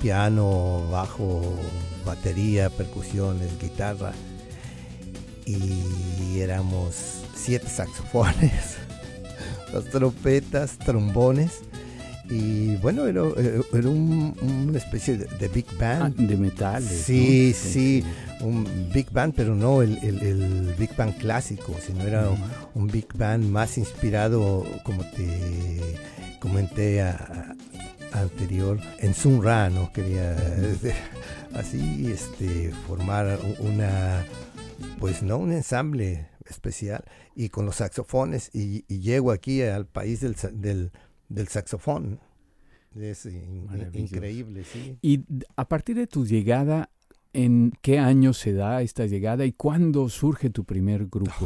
piano, bajo, batería, percusiones, guitarra. Y éramos 7 saxofones, las trompetas, trombones. Y bueno, era una especie de big band. De metales. Sí, ¿no? sí, un big band, pero no el big band clásico, sino era un big band más inspirado, como te comenté anterior, en Sun Ra, ¿no? Quería así formar un ensamble especial, y con los saxofones, y llego aquí al país del saxofón. Es increíble, sí. Y a partir de tu llegada, ¿en qué año se da esta llegada y cuándo surge tu primer grupo?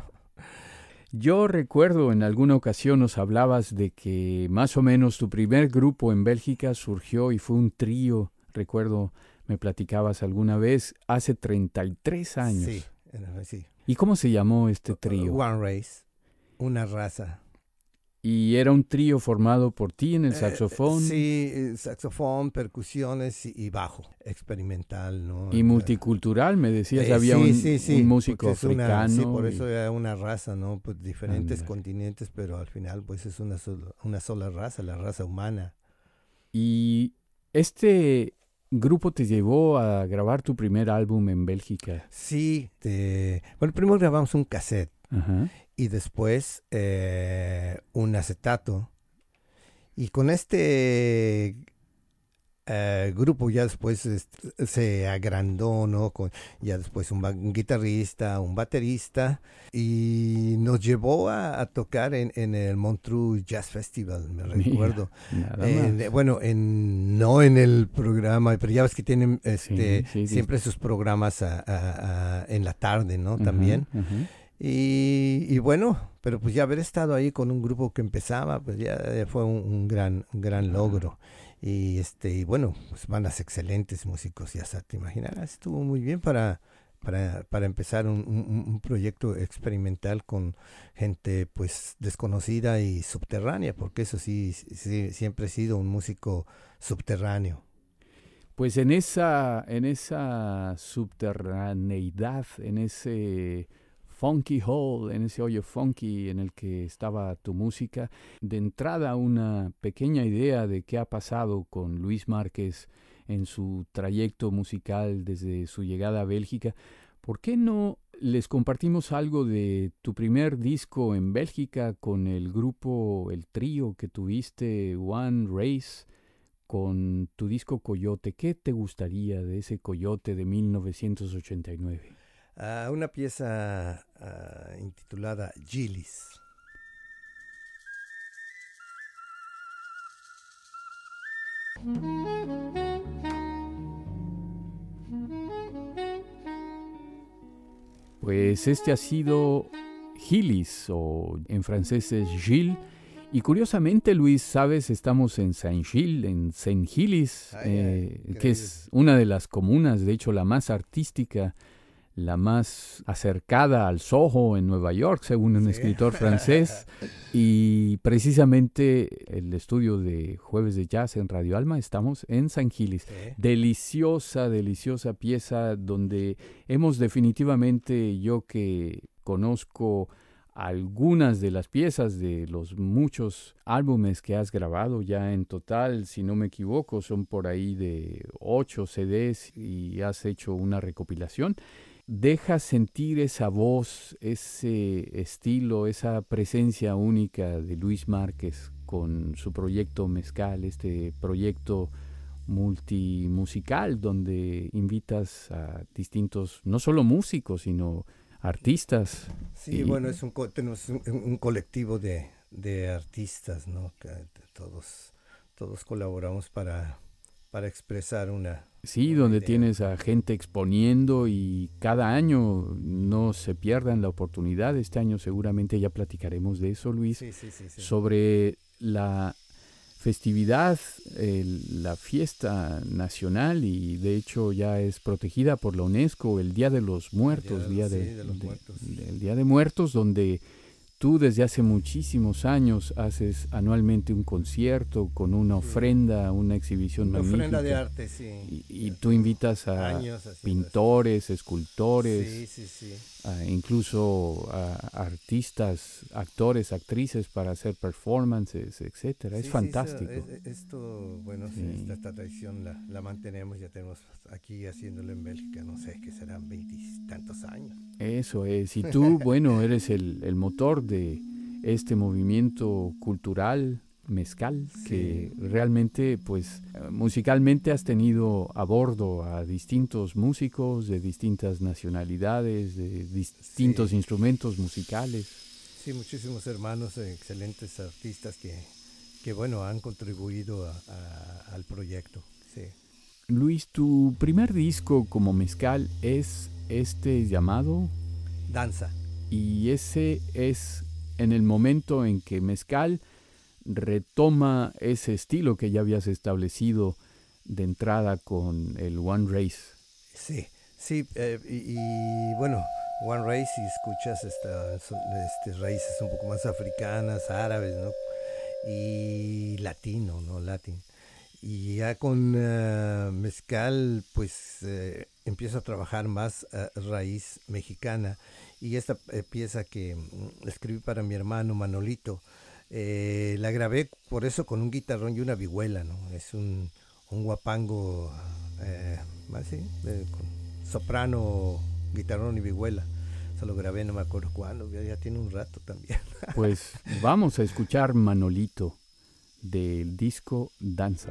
Yo recuerdo en alguna ocasión nos hablabas de que más o menos tu primer grupo en Bélgica surgió y fue un trío. Recuerdo, me platicabas alguna vez, hace 33 años. Sí, sí. ¿Y cómo se llamó este trío? One Race, una raza. ¿Y era un trío formado por ti en el saxofón? Sí, saxofón, percusiones y bajo, experimental, ¿no? Y multicultural, me decías, había sí, un músico africano. Sí, por eso era una raza, ¿no? Pues diferentes continentes, pero al final pues es una sola raza, la raza humana. ¿Y este grupo te llevó a grabar tu primer álbum en Bélgica? Sí, bueno, primero grabamos un cassette. Ajá. Y después un acetato. Y con este grupo ya después se agrandó, ¿no? Ya después un guitarrista, un baterista, y nos llevó a tocar en el Montreux Jazz Festival, me recuerdo. Bueno, no en el programa, pero ya ves que tienen siempre sus programas en la tarde, ¿no? También. Y bueno, pero pues ya haber estado ahí con un grupo que empezaba, pues ya fue un gran logro. Y bueno, pues bandas excelentes, músicos, ya te imaginarás, estuvo muy bien para empezar un proyecto experimental con gente pues desconocida y subterránea, porque eso sí, siempre he sido un músico subterráneo. Pues en esa subterraneidad, en ese funky hole, en ese hoyo funky en el que estaba tu música, de entrada una pequeña idea de qué ha pasado con Luis Márquez en su trayecto musical desde su llegada a Bélgica. ¿Por qué no les compartimos algo de tu primer disco en Bélgica con el grupo, el trío que tuviste, One Race, con tu disco Coyote? ¿Qué te gustaría de ese Coyote de 1989? Una pieza intitulada Gillis. Pues este ha sido Gillis, o en francés es Gilles. Y curiosamente, Luis, sabes, estamos en Saint-Gilles, en Saint-Gilles, que es una de las comunas, de hecho la más artística, la más acercada al Soho en Nueva York, según un escritor francés. Y precisamente el estudio de Jueves de Jazz en Radio Alma, estamos en Saint-Gilles. Sí. Deliciosa pieza donde hemos definitivamente, yo que conozco algunas de las piezas de los muchos álbumes que has grabado, ya en total, si no me equivoco, son por ahí de 8 CDs y has hecho una recopilación. Deja sentir esa voz, ese estilo, esa presencia única de Luis Márquez con su proyecto Mezcal, este proyecto multimusical donde invitas a distintos, no solo músicos, sino artistas. Sí, bueno, tenemos un colectivo de artistas, ¿no? Que todos colaboramos para expresar una... Sí, donde idea. Tienes a gente exponiendo y cada año no se pierdan la oportunidad. Este año seguramente ya platicaremos de eso, Luis, sí. sobre la festividad, la fiesta nacional, y de hecho ya es protegida por la UNESCO, el Día de los Muertos, el Día de los Muertos, donde tú desde hace muchísimos años haces anualmente un concierto con una ofrenda, una exhibición magnífica. Una ofrenda de arte, sí. Y tú invitas a pintores, escultores, incluso a artistas, actores, actrices para hacer performances, etcétera. Es fantástico. Esta tradición la mantenemos, ya tenemos aquí haciéndolo en Bélgica, no sé, que serán 20 y tantos años. Eso es, y tú, bueno, eres el motor de este movimiento cultural mezcal, que realmente, pues, musicalmente has tenido a bordo a distintos músicos de distintas nacionalidades, de distintos instrumentos musicales. Sí, muchísimos hermanos, excelentes artistas que bueno, han contribuido al proyecto, sí. Luis, tu primer disco como mezcal es este llamado Danza. Y ese es en el momento en que mezcal retoma ese estilo que ya habías establecido de entrada con el One Race. Sí, y bueno, One Race, si escuchas raíces un poco más africanas, árabes, ¿no? Y latino, ¿no? Latin. Y ya con mezcal, pues empiezo a trabajar más raíz mexicana. Y esta pieza que escribí para mi hermano Manolito, la grabé por eso con un guitarrón y una vihuela, ¿no? Es un guapango, con soprano, guitarrón y vihuela. Se lo grabé, no me acuerdo cuándo, ya tiene un rato también. Pues vamos a escuchar Manolito del disco Danza.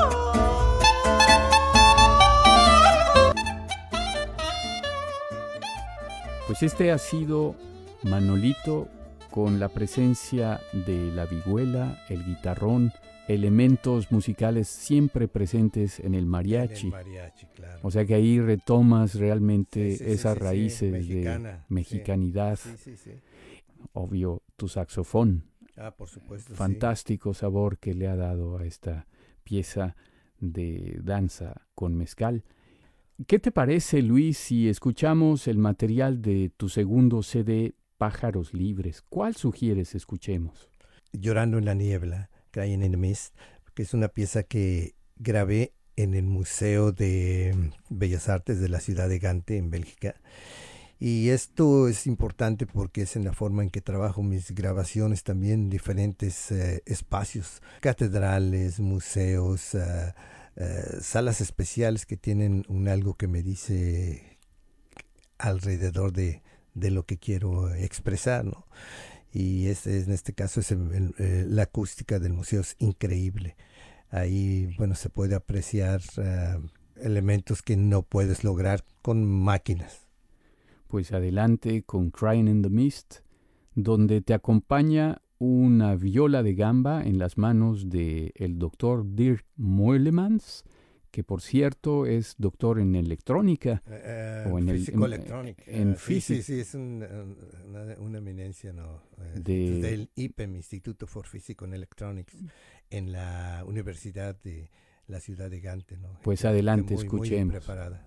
Pues este ha sido Manolito con la presencia de la vihuela, el guitarrón, elementos musicales siempre presentes en el mariachi. Claro. O sea que ahí retomas realmente esas raíces de mexicanidad. Sí. Obvio, tu saxofón. Por supuesto. Fantástico sabor que le ha dado a esta pieza de danza con mezcal. ¿Qué te parece, Luis, si escuchamos el material de tu segundo CD, Pájaros Libres? ¿Cuál sugieres escuchemos? Llorando en la niebla, Crying in the Mist, que es una pieza que grabé en el Museo de Bellas Artes de la ciudad de Gante, en Bélgica. Y esto es importante porque es en la forma en que trabajo mis grabaciones también, diferentes espacios, catedrales, museos, salas especiales que tienen algo que me dice alrededor de lo que quiero expresar, ¿no? Y en este caso la acústica del museo es increíble. Ahí, bueno, se puede apreciar elementos que no puedes lograr con máquinas. Pues adelante con Crying in the Mist, donde te acompaña una viola de gamba en las manos del doctor Dirk Moelemans, que por cierto es doctor en electrónica. O en físico-electrónica. Sí, es una eminencia, ¿no? Del IPEM, Instituto for Physical and Electronics, en la Universidad de la ciudad de Gante, ¿no? Pues adelante, escuchemos. Muy preparada.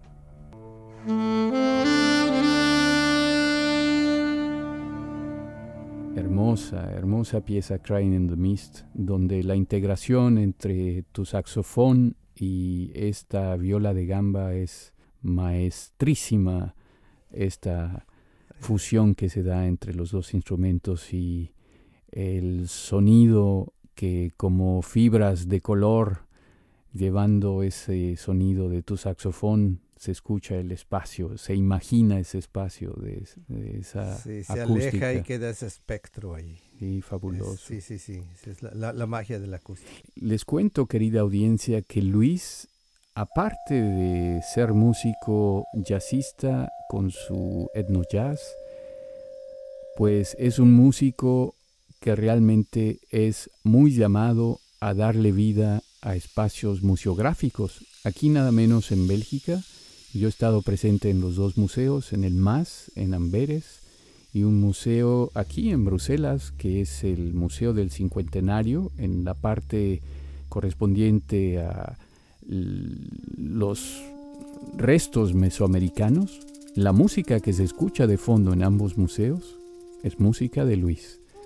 Hermosa pieza Crying in the Mist, donde la integración entre tu saxofón y esta viola de gamba es maestrísima, esta fusión que se da entre los dos instrumentos y el sonido que como fibras de color, llevando ese sonido de tu saxofón, se escucha el espacio, se imagina ese espacio de esa se acústica. Aleja y queda ese espectro ahí. Sí, fabuloso. Sí, es la magia de la acústica. Les cuento, querida audiencia, que Luis, aparte de ser músico jazzista con su etno jazz, pues es un músico que realmente es muy llamado a darle vida a espacios museográficos. Aquí nada menos en Bélgica. Yo he estado presente en los dos museos, en el MAS, en Amberes, y un museo aquí en Bruselas, que es el Museo del Cincuentenario, en la parte correspondiente a los restos mesoamericanos. La música que se escucha de fondo en ambos museos es música de Luis.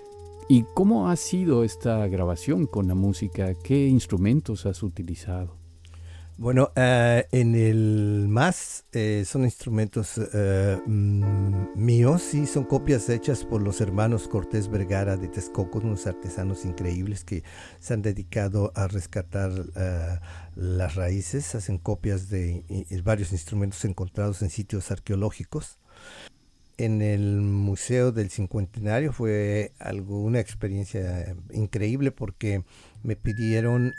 ¿Y cómo ha sido esta grabación con la música? ¿Qué instrumentos has utilizado? Bueno, en el MAS son instrumentos míos, sí, son copias hechas por los hermanos Cortés Vergara de Texcoco, unos artesanos increíbles que se han dedicado a rescatar las raíces, hacen copias de varios instrumentos encontrados en sitios arqueológicos. En el Museo del Cincuentenario fue una experiencia increíble porque me pidieron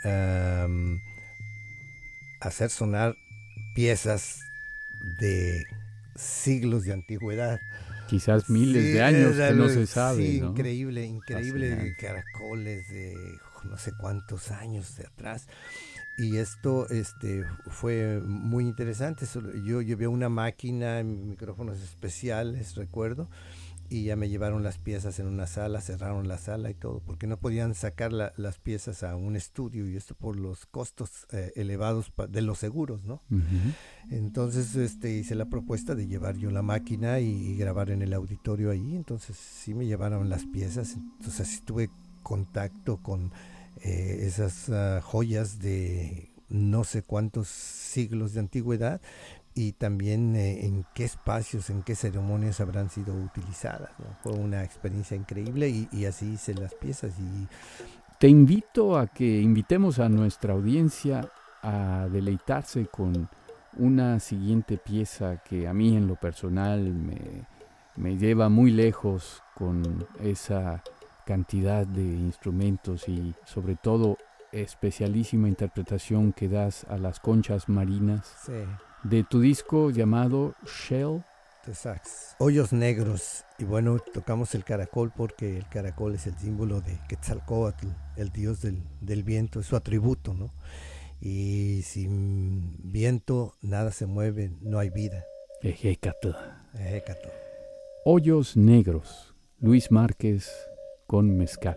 hacer sonar piezas de siglos de antigüedad. Quizás miles Sí, de años que no se sabe, sí, ¿no? increíble, increíble, Fascinante. caracoles de no sé cuántos años de atrás. Y esto fue muy interesante. Yo llevé una máquina, micrófonos especiales, recuerdo, y ya me llevaron las piezas en una sala, cerraron la sala y todo, porque no podían sacar las piezas a un estudio y esto por los costos elevados de los seguros, ¿no? Ujú. Entonces hice la propuesta de llevar yo la máquina y grabar en el auditorio ahí, entonces sí me llevaron las piezas, entonces así tuve contacto con esas joyas de no sé cuántos siglos de antigüedad y también en qué espacios, en qué ceremonias habrán sido utilizadas, ¿no? Fue una experiencia increíble y así hice las piezas y Te invito a que invitemos a nuestra audiencia a deleitarse con una siguiente pieza que a mí en lo personal me lleva muy lejos con esa cantidad de instrumentos y sobre todo especialísima interpretación que das a las conchas marinas sí, de tu disco llamado Shell. de sax. Hoyos negros. Y bueno, tocamos el caracol porque el caracol es el símbolo de Quetzalcóatl, el dios del viento, es su atributo, ¿no? Y sin viento nada se mueve, no hay vida. Ejecatl. Hécato. Hoyos negros. Luis Márquez con mezcal.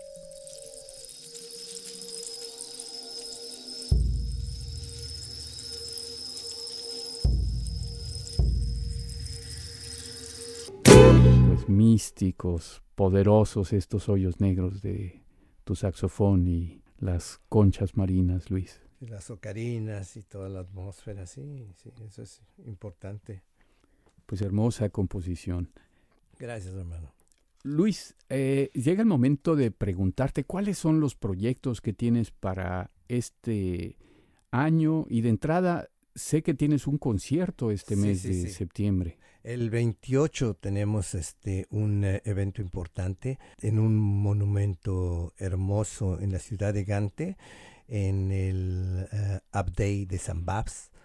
Pues místicos, poderosos estos hoyos negros de tu saxofón y las conchas marinas, Luis. Y las ocarinas y toda la atmósfera, sí, sí, eso es importante. Pues hermosa composición. Gracias, hermano. Luis, llega el momento de preguntarte cuáles son los proyectos que tienes para este año y de entrada sé que tienes un concierto este Sí, mes sí, de sí. septiembre. El 28 tenemos un evento importante en un monumento hermoso en la ciudad de Gante, en el Abdey de San Babs.